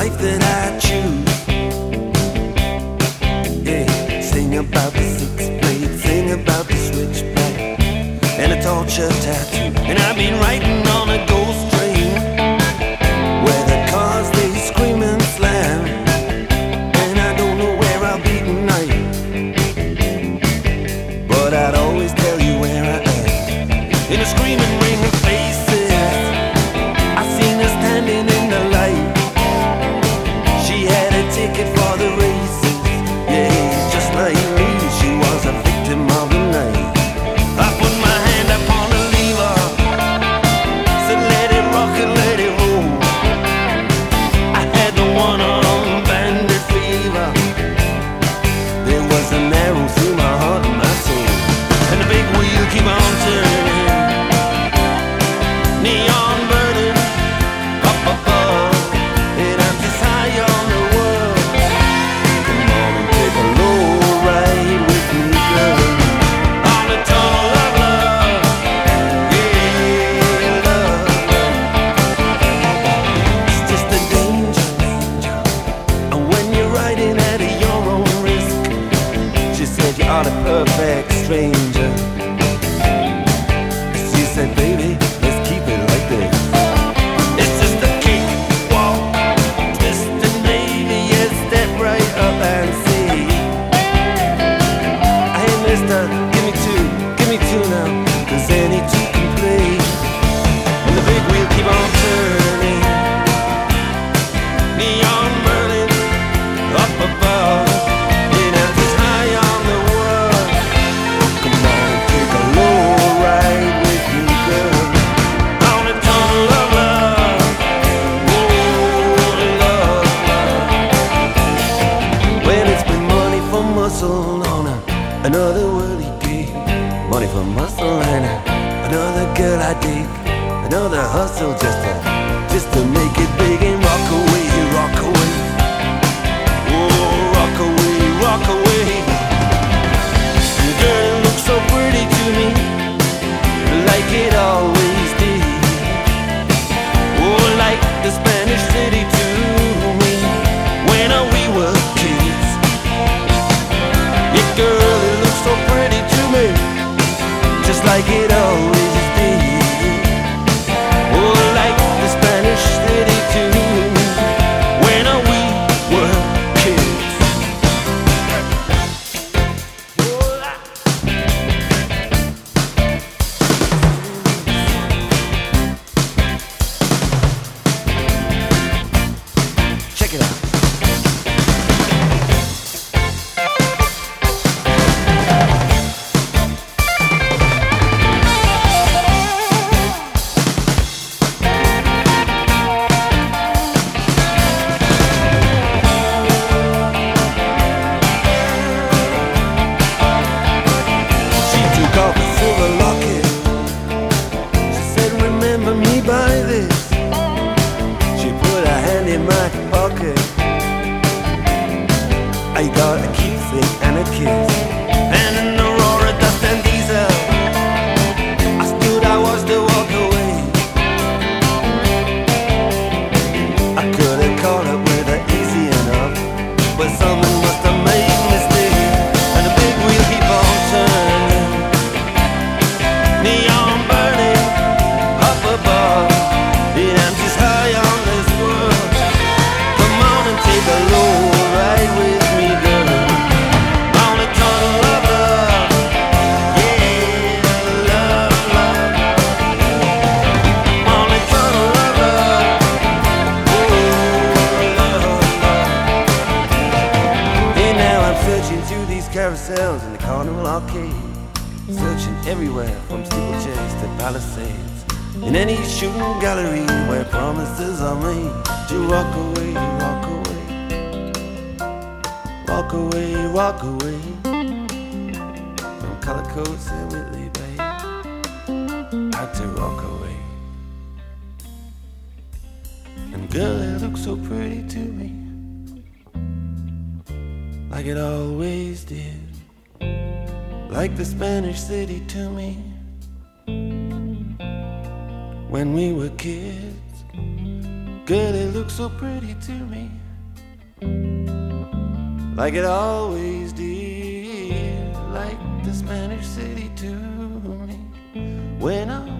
life that I choose. Yeah, sing about the six blade, sing about the switchback and a torture tattoo. And I've been riding on a ghost train where the cars they scream and slam, and I don't know where I'll be tonight, but I'd always tell you where I am. In a screaming ring of faces, I seen her standing in the light. She had a ticket for the races, yeah, just like me, she was a victim of the night. I put my hand upon the lever, said let it rock and let it roll. I had the one-armed bandit fever. There was an arrow through my heart and my soul, and the big wheel keep on turning, neon burning up above, and I'm just high on the world. Come on and take a low ride with me, girl, on the tunnel of love. Yeah, love. It's just a danger, and when you're riding at your own risk, she said you are the perfect stranger. She said, baby, let's keep it like this. It's just a kick, walk, twist and maybe a step right up and see. Hey mister, give me two now, 'cause any two can play. And the big wheel keep on turning, neon burning up above, and I'm just high on the world. Come on, take a low ride with me, girl, on the tunnel of love. Oh, love, love. Well, it's been money for muscle on another worldly gig, money for muscle and another girl I dig, another hustle just to make it big and rock away, rock away. Oh, rock away, rock away. Girl, it looks so pretty to me, like it always did. Oh, like the Spanish city to me, when we were kids. Yeah, girl, it looks so pretty to me, just like it always did. Oh, like the Spanish city to me, when we were kids. Check it out. She took off a silver locket. She said, remember me by this. She put her hand in my pocket. I got a keepsake and a kiss, and an Aurora dust and diesel. I stood, I was to walk away. I could have caught up with her easy enough, but someone must have made a mistake, and the big wheel keep on turning, neon burning up above, and I'm just high on this world. Come on and take a low ride with me, girl, on the tunnel of love. Yeah, love, love, on the tunnel of love. Oh, love, love. And now I'm searching through these carousels in the Carnival Arcade, searching everywhere from steeplechase to Palisades, in any shooting gallery where promises are made to walk away, walk away, walk away, walk away from color coats and Whitley Bay. Had to walk away. And girl, it looks so pretty to me, like it always did, like the Spanish city to me, when we were kids. Girl, it looks so pretty to me, like it always did, like the Spanish city to me. When I